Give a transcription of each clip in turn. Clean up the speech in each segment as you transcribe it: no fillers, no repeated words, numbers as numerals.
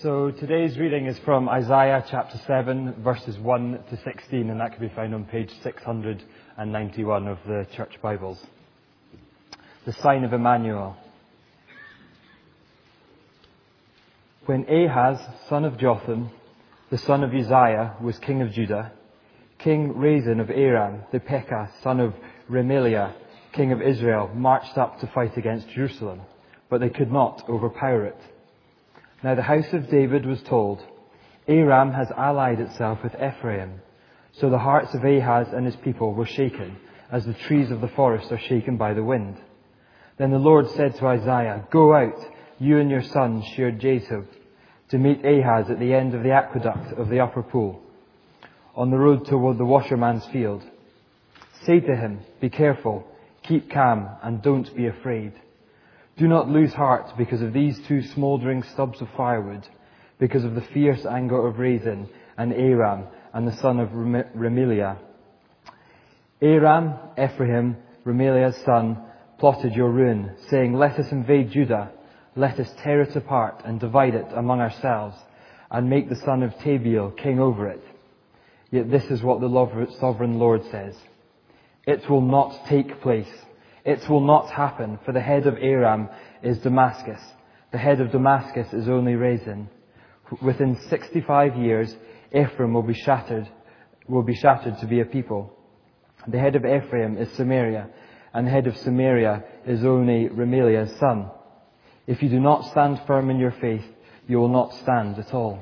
So today's reading is from Isaiah chapter 7, verses 1 to 16, and that can be found on page 691 of the Church Bibles. The sign of Emmanuel. When Ahaz, son of Jotham, the son of Uzziah, was king of Judah, King Rezin of Aram, the Pekah, son of Remaliah, king of Israel, marched up to fight against Jerusalem, but they could not overpower it. Now the house of David was told, Aram has allied itself with Ephraim. So the hearts of Ahaz and his people were shaken, as the trees of the forest are shaken by the wind. Then the Lord said to Isaiah, Go out, you and your son Shear-Jashub, to meet Ahaz at the end of the aqueduct of the upper pool, on the road toward the washerman's field. Say to him, Be careful, keep calm, and don't be afraid. Do not lose heart because of these two smouldering stubs of firewood, because of the fierce anger of Rezin and Aram and the son of Remaliah. Aram, Ephraim, Remaliah's son, plotted your ruin, saying, Let us invade Judah, let us tear it apart and divide it among ourselves, and make the son of Tabiel king over it. Yet this is what the sovereign Lord says. It will not take place. It will not happen, for the head of Aram is Damascus. The head of Damascus is only Rezin. Within 65 years, Ephraim will be shattered to be a people. The head of Ephraim is Samaria, and the head of Samaria is only Remaliah's son. If you do not stand firm in your faith, you will not stand at all.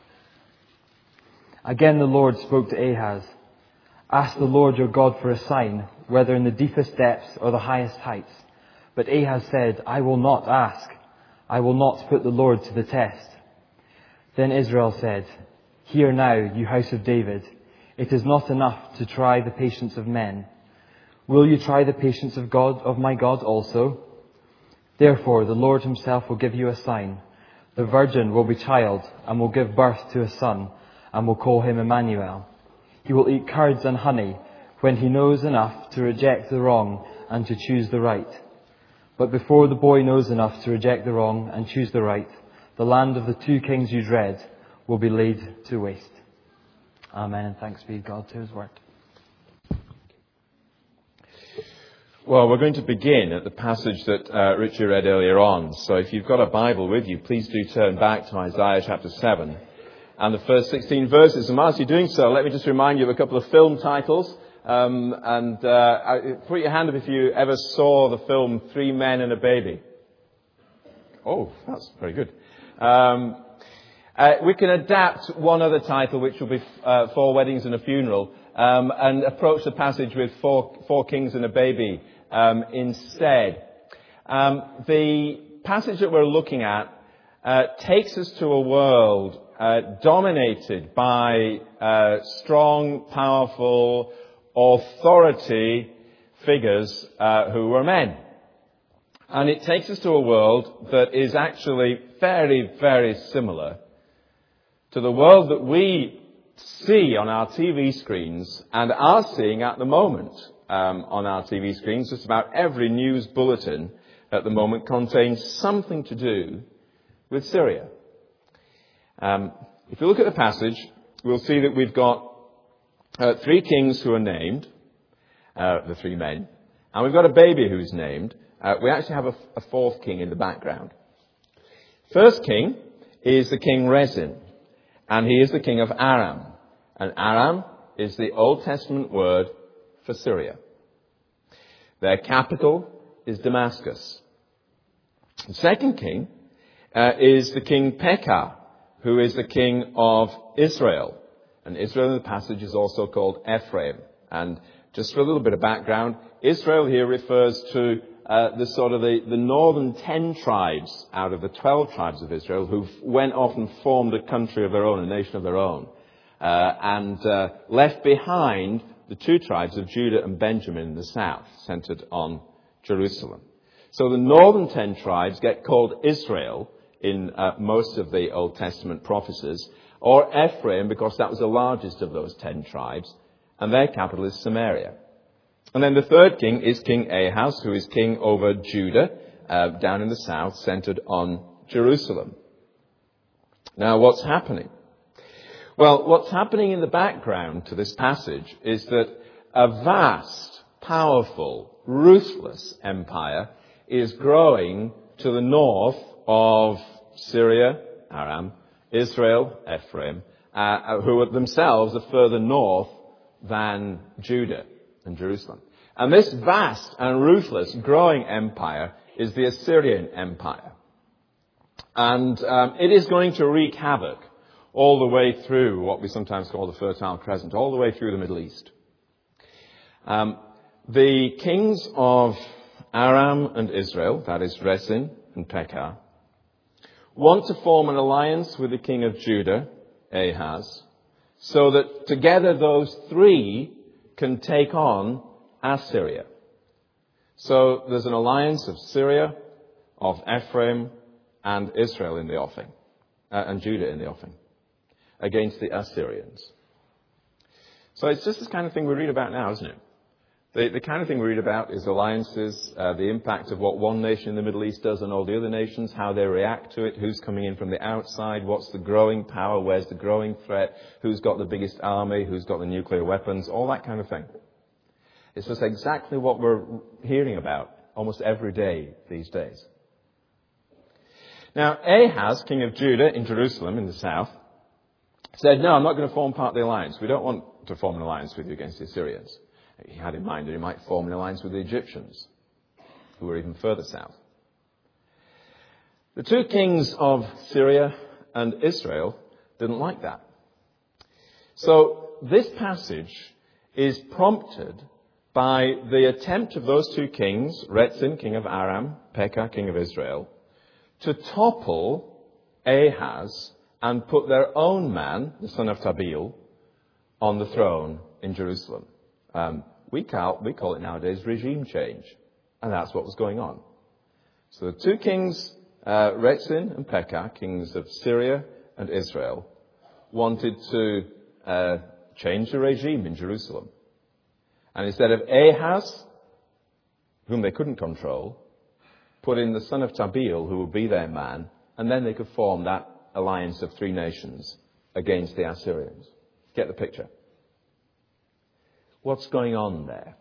Again the Lord spoke to Ahaz. Ask the Lord your God for a sign, whether in the deepest depths or the highest heights. But Ahaz said, I will not ask. I will not put the Lord to the test. Then Israel said, Hear now, you house of David. It is not enough to try the patience of men. Will you try the patience of my God also? Therefore the Lord himself will give you a sign. The virgin will be child and will give birth to a son and will call him Emmanuel. He will eat curds and honey when he knows enough to reject the wrong and to choose the right. But before the boy knows enough to reject the wrong and choose the right, the land of the two kings you dread will be laid to waste. Amen, and thanks be God to his word. Well, we're going to begin at the passage that Richie read earlier on. So if you've got a Bible with you, please do turn back to Isaiah chapter 7. And the first 16 verses. And whilst you're doing so, let me just remind you of a couple of film titles. Put your hand up if you ever saw the film Three Men and a Baby. Oh, that's very good. We can adapt one other title, which will be Four Weddings and a Funeral, and approach the passage with Four Kings and a Baby instead. The passage that we're looking at takes us to a world dominated by strong, powerful, authority figures who were men. And it takes us to a world that is actually very, very similar to the world that we see on our TV screens and are seeing at the moment on our TV screens. Just about every news bulletin at the moment contains something to do with Syria. If you look at the passage, we'll see that we've got three kings who are named, the three men, and we've got a baby who's named. We actually have a fourth king in the background. First king is the king Rezin, and he is the king of Aram. And Aram is the Old Testament word for Syria. Their capital is Damascus. The second king is the king Pekah, who is the king of Israel. And Israel in the passage is also called Ephraim. And just for a little bit of background, Israel here refers to the northern 10 tribes out of the 12 tribes of Israel who went off and formed a country of their own, a nation of their own, and left behind the two tribes of Judah and Benjamin in the south, centered on Jerusalem. So the northern 10 tribes get called Israel in most of the Old Testament prophecies, or Ephraim, because that was the largest of those 10 tribes, and their capital is Samaria. And then the third king is King Ahaz, who is king over Judah, down in the south, centered on Jerusalem. Now, what's happening? Well, what's happening in the background to this passage is that a vast, powerful, ruthless empire is growing to the north of Syria, Aram, Israel, Ephraim, who themselves are further north than Judah and Jerusalem. And this vast and ruthless growing empire is the Assyrian Empire. And it is going to wreak havoc all the way through what we sometimes call the Fertile Crescent, all the way through the Middle East. The kings of Aram and Israel, that is Rezin and Pekah, want to form an alliance with the king of Judah, Ahaz, so that together those three can take on Assyria. So there's an alliance of Syria, of Ephraim, and Israel in the offing, and Judah in the offing, against the Assyrians. So it's just this kind of thing we read about now, isn't it? The kind of thing we read about is alliances, the impact of what one nation in the Middle East does on all the other nations, how they react to it, who's coming in from the outside, what's the growing power, where's the growing threat, who's got the biggest army, who's got the nuclear weapons, all that kind of thing. It's just exactly what we're hearing about almost every day these days. Now, Ahaz, king of Judah in Jerusalem in the south, said, no, I'm not going to form part of the alliance. We don't want to form an alliance with you against the Assyrians. He had in mind that he might form an alliance with the Egyptians, who were even further south. The two kings of Syria and Israel didn't like that. So this passage is prompted by the attempt of those two kings, Rezin, king of Aram, Pekah, king of Israel, to topple Ahaz and put their own man, the son of Tabeel, on the throne in Jerusalem. We call it nowadays regime change. And that's what was going on. So the two kings, Rezin and Pekah, kings of Syria and Israel, wanted to change the regime in Jerusalem. And instead of Ahaz, whom they couldn't control, put in the son of Tabeel, who would be their man, and then they could form that alliance of three nations against the Assyrians. Get the picture? What's going on there?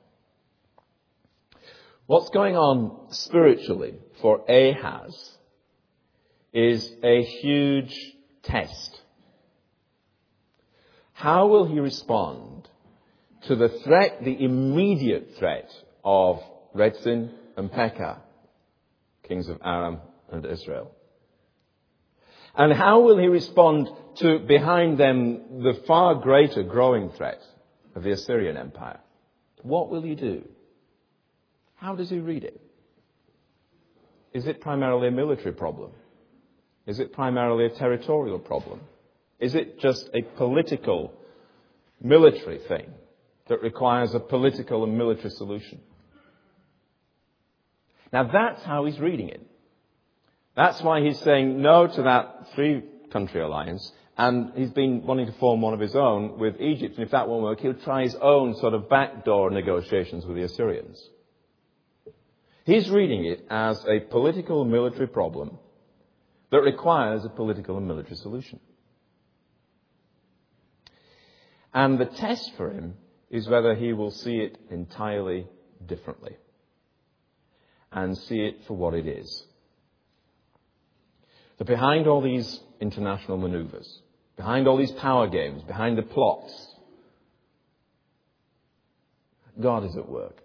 What's going on spiritually for Ahaz is a huge test. How will he respond to the threat, the immediate threat of Rezin and Pekah, kings of Aram and Israel? And how will he respond to, behind them, the far greater growing threat of the Assyrian Empire? What will he do? How does he read it? Is it primarily a military problem? Is it primarily a territorial problem? Is it just a political, military thing that requires a political and military solution? Now that's how he's reading it. That's why he's saying no to that three-country alliance, and he's been wanting to form one of his own with Egypt. And if that won't work, he'll try his own sort of backdoor negotiations with the Assyrians. He's reading it as a political and military problem that requires a political and military solution. And the test for him is whether he will see it entirely differently and see it for what it is. That behind all these international maneuvers, behind all these power games, behind the plots, God is at work.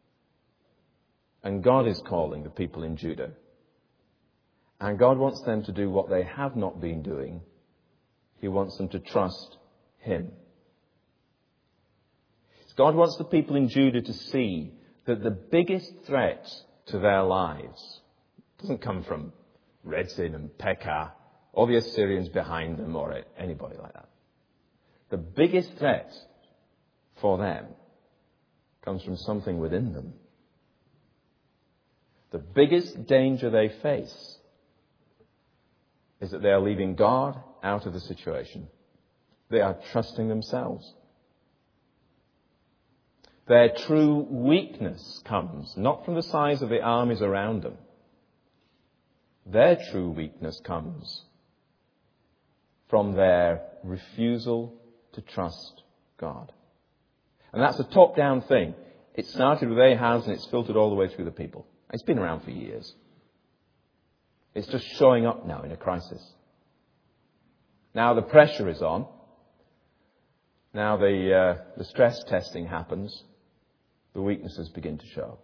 And God is calling the people in Judah. And God wants them to do what they have not been doing. He wants them to trust Him. God wants the people in Judah to see that the biggest threat to their lives doesn't come from Rezin and Pekah or the Assyrians behind them or anybody like that. The biggest threat for them comes from something within them. The biggest danger they face is that they are leaving God out of the situation. They are trusting themselves. Their true weakness comes not from the size of the armies around them. Their true weakness comes from their refusal to trust God. And that's a top-down thing. It started with Ahaz and it's filtered all the way through the people. It's been around for years. It's just showing up now in a crisis. Now the pressure is on. Now the stress testing happens. The weaknesses begin to show.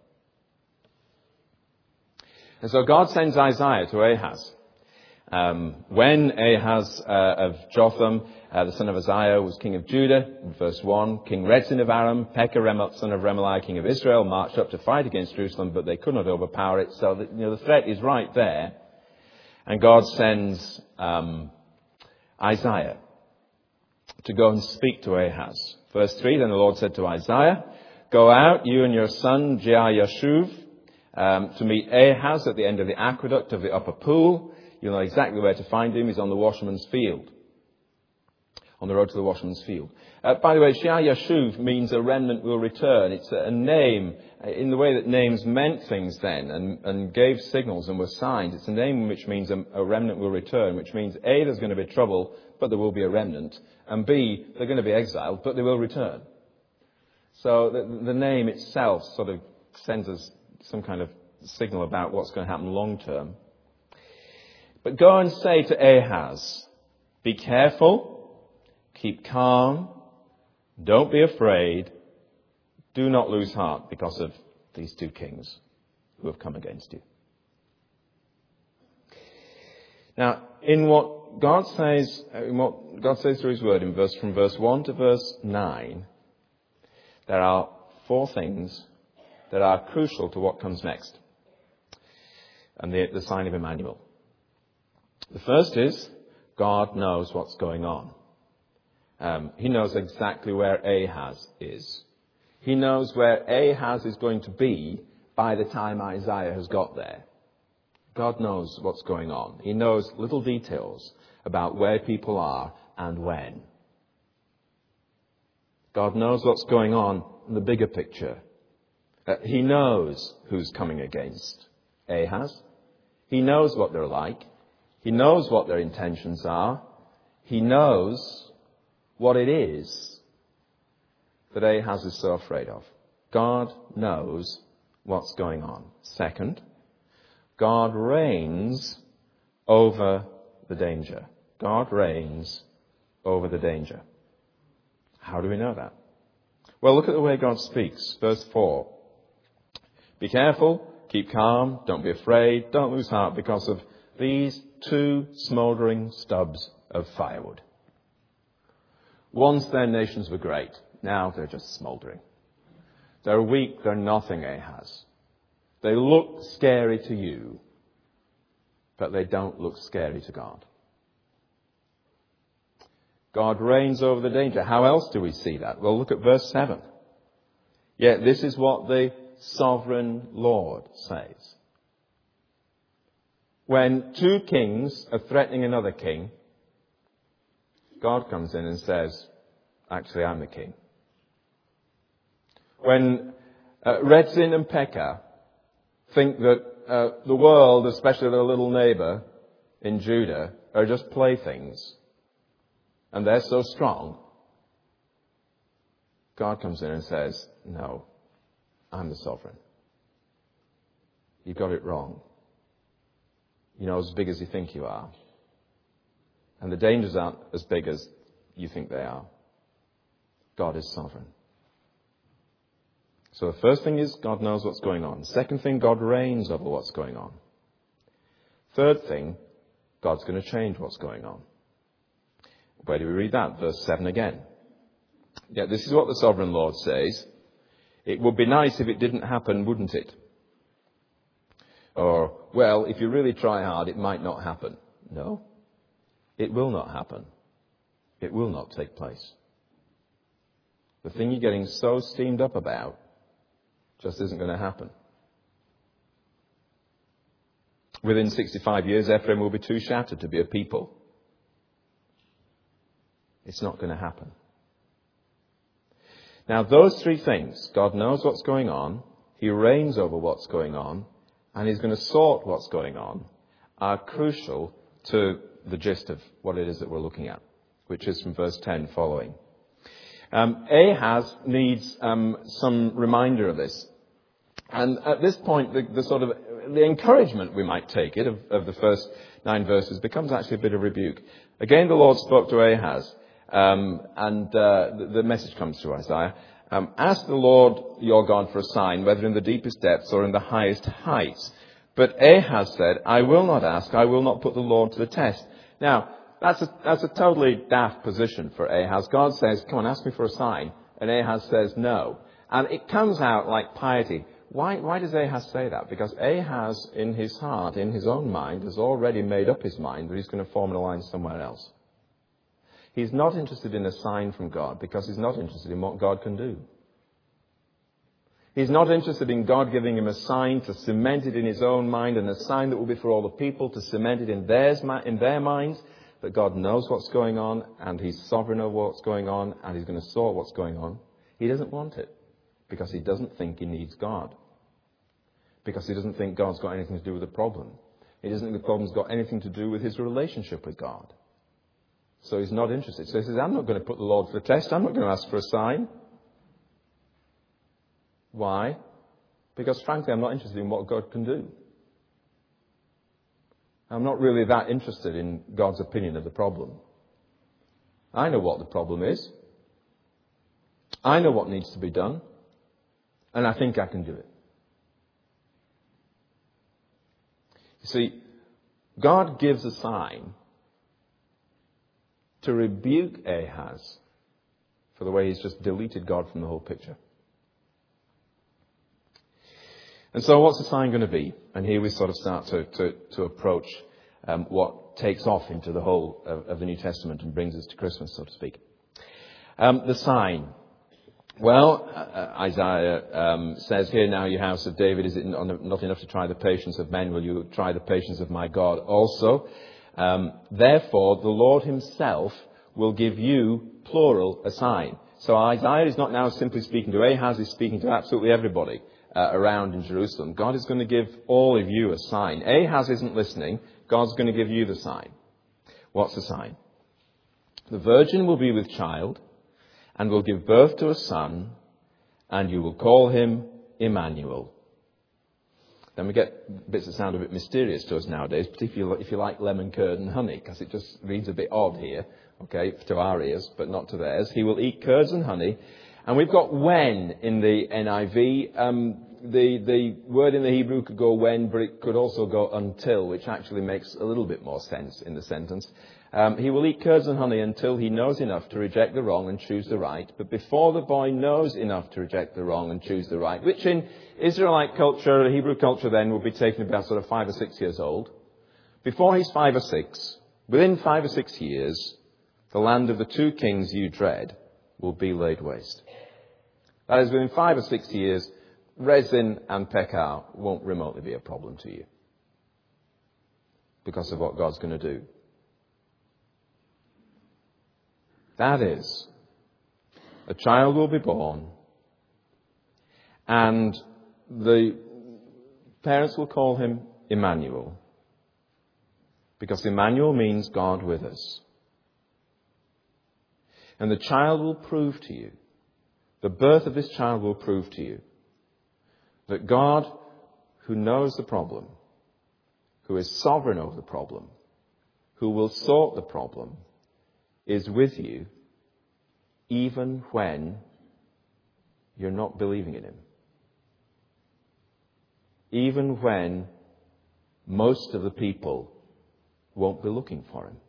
And so God sends Isaiah to Ahaz. When Ahaz of Jotham, the son of Uzziah, was king of Judah, in verse 1, King Rezin of Aram, Pekah, son of Remaliah, king of Israel, marched up to fight against Jerusalem, but they could not overpower it. So the threat is right there. And God sends Isaiah to go and speak to Ahaz. Verse 3, then the Lord said to Isaiah, go out, you and your son Jehoiashuv, to meet Ahaz at the end of the aqueduct of the upper pool. You'll know exactly where to find him. He's on the washerman's field. On the road to the washerman's field. By the way, Jehoiashuv means a remnant will return. It's a name in the way that names meant things then and gave signals and were signs. It's a name which means a remnant will return, which means A, there's going to be trouble, but there will be a remnant. And B, they're going to be exiled, but they will return. So the name itself sort of sends us some kind of signal about what's going to happen long term. But go and say to Ahaz, be careful, keep calm, don't be afraid, do not lose heart because of these two kings who have come against you. Now, in what God says through His Word from verse 1 to verse 9, there are four things that are crucial to what comes next, and the sign of Emmanuel. The first is, God knows what's going on. He knows exactly where Ahaz is. He knows where Ahaz is going to be by the time Isaiah has got there. God knows what's going on. He knows little details about where people are and when. God knows what's going on in the bigger picture. He knows who's coming against Ahaz. He knows what they're like. He knows what their intentions are. He knows what it is that Ahaz is so afraid of. God knows what's going on. Second, God reigns over the danger. God reigns over the danger. How do we know that? Well, look at the way God speaks. Verse 4. Be careful, keep calm, don't be afraid, don't lose heart because of these two smouldering stubs of firewood. Once their nations were great, now they're just smouldering. They're weak, they're nothing, Ahaz. They look scary to you, but they don't look scary to God. God reigns over the danger. How else do we see that? Well, look at verse 7. Yet this is what the sovereign Lord says. When two kings are threatening another king, God comes in and says, actually, I'm the king. When Rezin and Pekah think that the world, especially their little neighbour in Judah, are just playthings, and they're so strong, God comes in and says, no, I'm the sovereign. You got it wrong. You're not as big as you think you are. And the dangers aren't as big as you think they are. God is sovereign. So the first thing is God knows what's going on. Second thing, God reigns over what's going on. Third thing, God's going to change what's going on. Where do we read that? Verse 7 again. Yeah, this is what the sovereign Lord says. It would be nice if it didn't happen, wouldn't it? Or, well, if you really try hard, it might not happen. No, it will not happen. It will not take place. The thing you're getting so steamed up about just isn't going to happen. Within 65 years, Ephraim will be too shattered to be a people. It's not going to happen. Now, those three things, God knows what's going on, He reigns over what's going on, and He's going to sort what's going on, are crucial to the gist of what it is that we're looking at, which is from verse 10 following. Ahaz needs some reminder of this. And at this point, the encouragement, we might take it, of the first 9 verses becomes actually a bit of rebuke. Again, the Lord spoke to Ahaz, and the message comes through Isaiah. Ask the Lord your God for a sign, whether in the deepest depths or in the highest heights. But Ahaz said, I will not ask, I will not put the Lord to the test. Now, that's a totally daft position for Ahaz. God says, come on, ask me for a sign. And Ahaz says no. And it comes out like piety. Why does Ahaz say that? Because Ahaz, in his heart, in his own mind, has already made up his mind that he's going to form an alliance somewhere else. He's not interested in a sign from God because he's not interested in what God can do. He's not interested in God giving him a sign to cement it in his own mind, and a sign that will be for all the people to cement it in their minds, that God knows what's going on and he's sovereign over what's going on and he's going to sort what's going on. He doesn't want it because he doesn't think he needs God. Because he doesn't think God's got anything to do with the problem. He doesn't think the problem's got anything to do with his relationship with God. So he's not interested. So he says, I'm not going to put the Lord to the test. I'm not going to ask for a sign. Why? Because frankly, I'm not interested in what God can do. I'm not really that interested in God's opinion of the problem. I know what the problem is. I know what needs to be done. And I think I can do it. You see, God gives a sign to rebuke Ahaz for the way he's just deleted God from the whole picture. And so what's the sign going to be? And here we sort of start to approach what takes off into the whole of the New Testament and brings us to Christmas, so to speak. The sign. Well, Isaiah says here, now, you house of David, is it not enough to try the patience of men? Will you try the patience of my God also? Therefore, the Lord himself will give you, plural, a sign. So Isaiah is not now simply speaking to Ahaz, he's speaking to absolutely everybody around in Jerusalem. God is going to give all of you a sign. Ahaz isn't listening. God's going to give you the sign. What's the sign? The virgin will be with child and will give birth to a son, and you will call him Emmanuel. Then we get bits that sound a bit mysterious to us nowadays, particularly if you like lemon curd and honey, because it just reads a bit odd here, okay, to our ears, but not to theirs. He will eat curds and honey. And we've got when in the NIV. The word in the Hebrew could go when, but it could also go until, which actually makes a little bit more sense in the sentence. He will eat curds and honey until he knows enough to reject the wrong and choose the right. But before the boy knows enough to reject the wrong and choose the right, which in Israelite culture, Hebrew culture then, would be taken about sort of 5 or 6 years old. Before he's 5 or 6, within 5 or 6 years, the land of the 2 kings you dread will be laid waste. That is, within 5 or 6 years, Rezin and Pekah won't remotely be a problem to you because of what God's going to do. That is, a child will be born, and the parents will call him Emmanuel, because Emmanuel means God with us. And the child will prove to you, the birth of this child will prove to you, that God, who knows the problem, who is sovereign over the problem, who will sort the problem, is with you even when you're not believing in him. Even when most of the people won't be looking for him.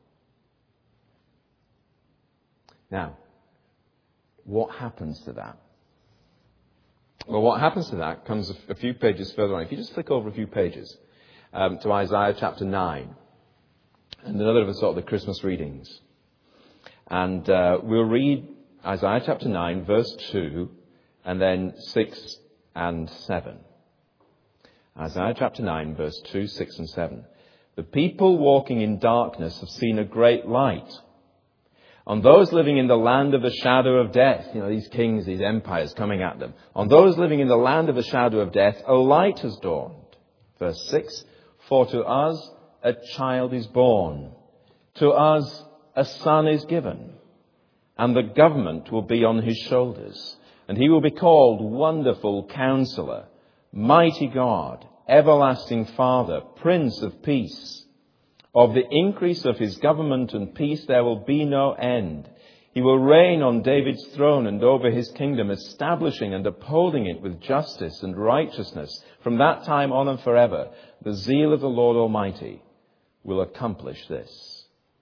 Now, what happens to that? Well, what happens to that comes a few pages further on. If you just flick over a few pages to Isaiah chapter 9, and another of the sort of the Christmas readings. And we'll read Isaiah chapter 9, verse 2, and then 6 and 7. Isaiah chapter 9, verse 2, 6 and 7. The people walking in darkness have seen a great light. On those living in the land of the shadow of death, these kings, these empires coming at them. On those living in the land of the shadow of death, a light has dawned. Verse 6, for to us a child is born. To us a son is given, and the government will be on his shoulders, and he will be called Wonderful Counselor, Mighty God, Everlasting Father, Prince of Peace. Of the increase of his government and peace there will be no end. He will reign on David's throne and over his kingdom, establishing and upholding it with justice and righteousness from that time on and forever. The zeal of the Lord Almighty will accomplish this.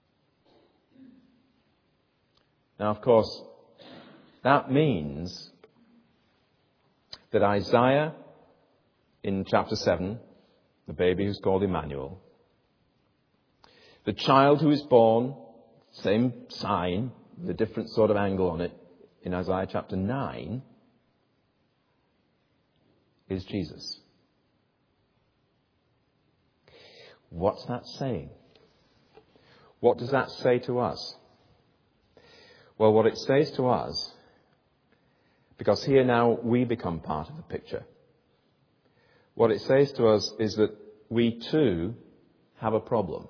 Now, of course, that means that Isaiah, in chapter 7, the baby who's called Emmanuel, the child who is born, same sign, with a different sort of angle on it, in Isaiah chapter 9, is Jesus. What's that saying? What does that say to us? Well, what it says to us, because here now we become part of the picture, what it says to us is that we too have a problem.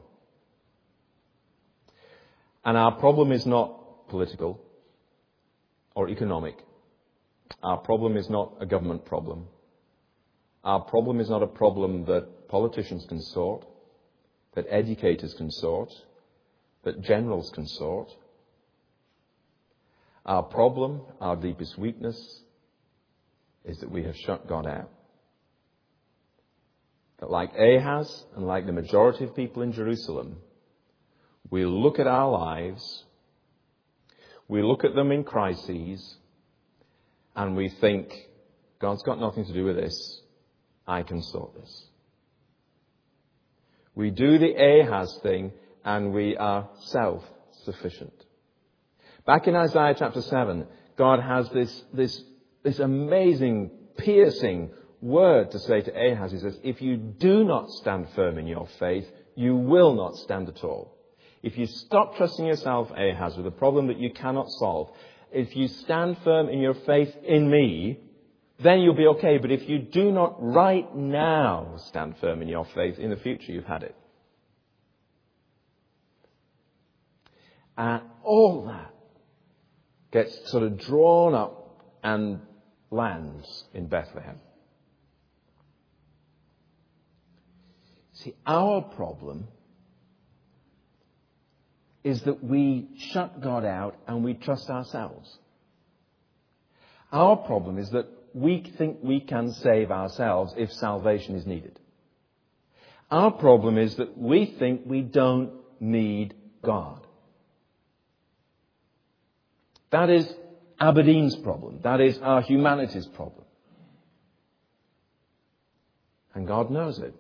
And our problem is not political or economic. Our problem is not a government problem. Our problem is not a problem that politicians can sort, that educators can sort, that generals can sort. Our problem, our deepest weakness, is that we have shut God out. That like Ahaz and like the majority of people in Jerusalem, we look at our lives, we look at them in crises, and we think, God's got nothing to do with this. I can sort this. We do the Ahaz thing, and we are self-sufficient. Back in Isaiah chapter 7, God has this amazing, piercing word to say to Ahaz. He says, if you do not stand firm in your faith, you will not stand at all. If you stop trusting yourself, Ahaz, with a problem that you cannot solve, if you stand firm in your faith in me, then you'll be okay. But if you do not right now stand firm in your faith, in the future you've had it. And all that gets sort of drawn up and lands in Bethlehem. See, our problem is that we shut God out and we trust ourselves. Our problem is that we think we can save ourselves if salvation is needed. Our problem is that we think we don't need God. That is Aberdeen's problem. That is our humanity's problem. And God knows it.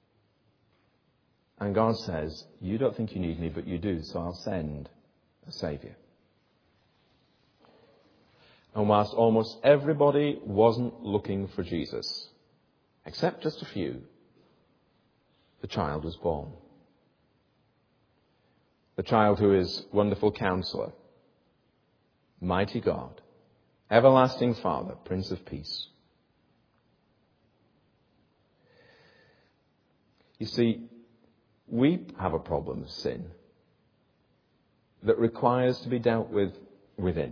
And God says, you don't think you need me, but you do, so I'll send a Saviour. And whilst almost everybody wasn't looking for Jesus, except just a few, the child was born. The child who is Wonderful Counselor, Mighty God, Everlasting Father, Prince of Peace. You see, we have a problem of sin that requires to be dealt with within.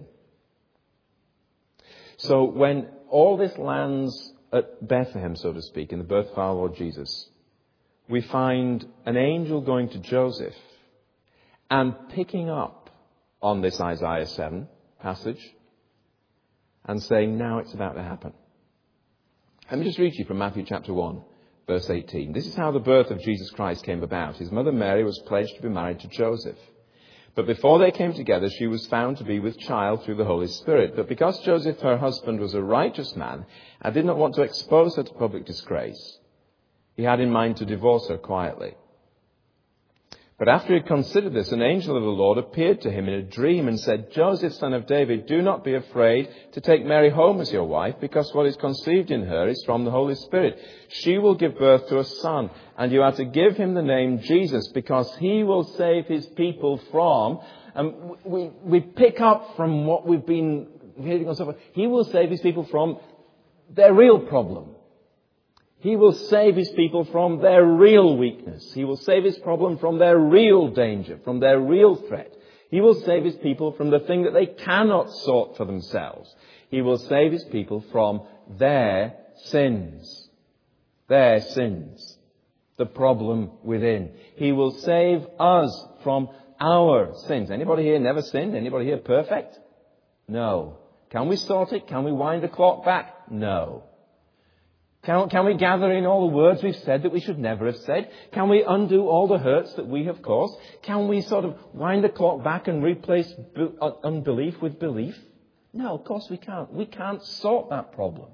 So when all this lands at Bethlehem, so to speak, in the birth of our Lord Jesus, we find an angel going to Joseph and picking up on this Isaiah 7 passage and saying, now it's about to happen. Let me just read to you from Matthew chapter 1. Verse 18. This is how the birth of Jesus Christ came about. His mother Mary was pledged to be married to Joseph. But before they came together, she was found to be with child through the Holy Spirit. But because Joseph, her husband, was a righteous man and did not want to expose her to public disgrace, he had in mind to divorce her quietly. But after he had considered this, an angel of the Lord appeared to him in a dream and said, Joseph, son of David, do not be afraid to take Mary home as your wife, because what is conceived in her is from the Holy Spirit. She will give birth to a son, and you are to give him the name Jesus, because he will save his people from... we pick up from what we've been hearing on so far. He will save his people from their real problem. He will save his people from their real weakness. He will save his problem from their real danger, from their real threat. He will save his people from the thing that they cannot sort for themselves. He will save his people from their sins. Their sins. The problem within. He will save us from our sins. Anybody here never sinned? Anybody here perfect? No. Can we sort it? Can we wind the clock back? No. Can we gather in all the words we've said that we should never have said? Can we undo all the hurts that we have caused? Can we sort of wind the clock back and replace unbelief with belief? No, of course we can't. We can't sort that problem.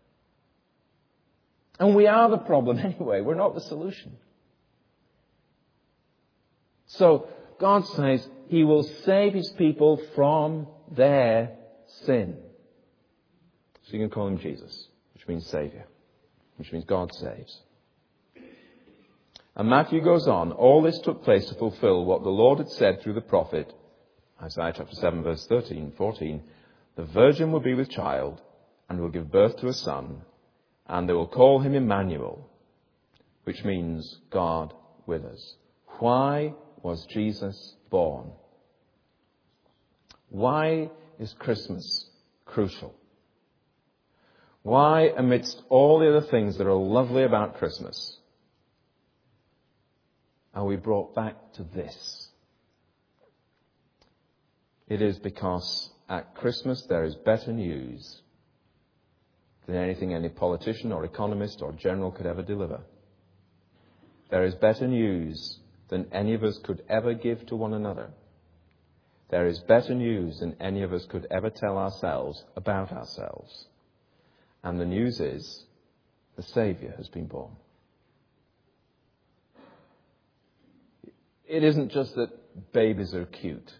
And we are the problem anyway. We're not the solution. So God says he will save his people from their sin. So you can call him Jesus, which means Saviour, which means God saves. And Matthew goes on, all this took place to fulfill what the Lord had said through the prophet, Isaiah chapter 7, verse 13, 14, the virgin will be with child and will give birth to a son, and they will call him Emmanuel, which means God with us. Why was Jesus born? Why is Christmas crucial? Why, amidst all the other things that are lovely about Christmas, are we brought back to this? It is because at Christmas there is better news than anything any politician or economist or general could ever deliver. There is better news than any of us could ever give to one another. There is better news than any of us could ever tell ourselves about ourselves. And the news is, the Saviour has been born. It isn't just that babies are cute.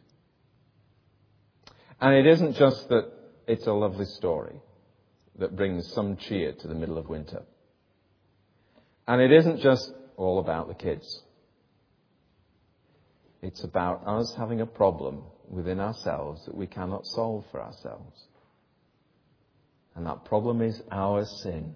And it isn't just that it's a lovely story that brings some cheer to the middle of winter. And it isn't just all about the kids. It's about us having a problem within ourselves that we cannot solve for ourselves. And that problem is our sin.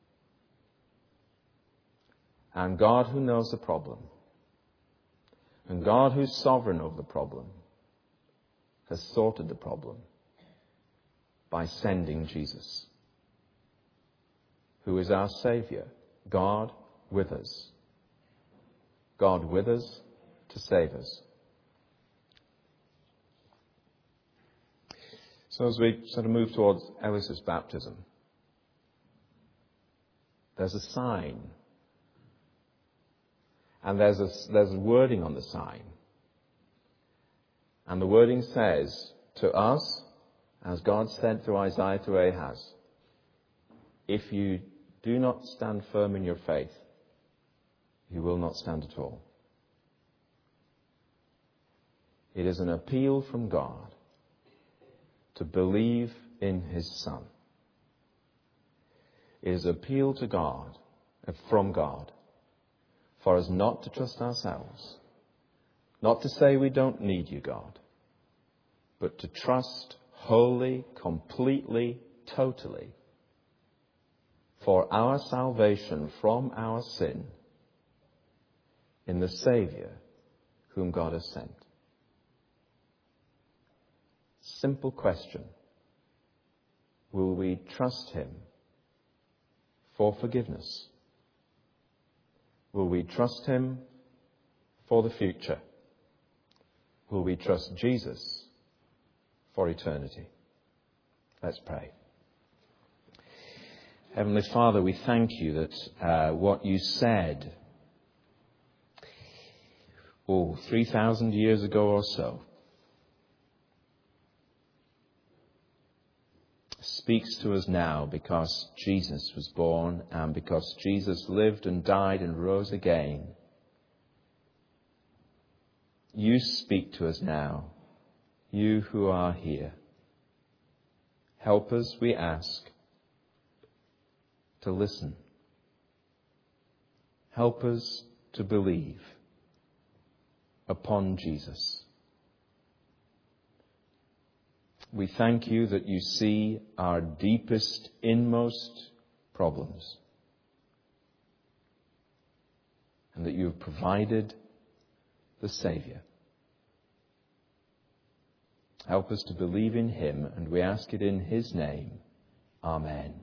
And God, who knows the problem, and God, who's sovereign over the problem, has sorted the problem by sending Jesus, who is our Saviour, God with us. God with us to save us. So as we sort of move towards Ellis's baptism, there's a sign. And there's wording on the sign. And the wording says, to us, as God said through Isaiah to Ahaz, if you do not stand firm in your faith, you will not stand at all. It is an appeal from God to believe in his Son. It is an appeal to God, from God, for us not to trust ourselves, not to say we don't need you, God, but to trust wholly, completely, totally for our salvation from our sin in the Saviour whom God has sent. Simple question. Will we trust him for forgiveness? Will we trust him for the future? Will we trust Jesus for eternity? Let's pray. Heavenly Father, we thank you that what you said 3,000 years ago or so speaks to us now because Jesus was born and because Jesus lived and died and rose again. You speak to us now, you who are here. Help us, we ask, to listen. Help us to believe upon Jesus. We thank you that you see our deepest, inmost problems. and that you have provided the Saviour. Help us to believe in him, and we ask it in his name. Amen.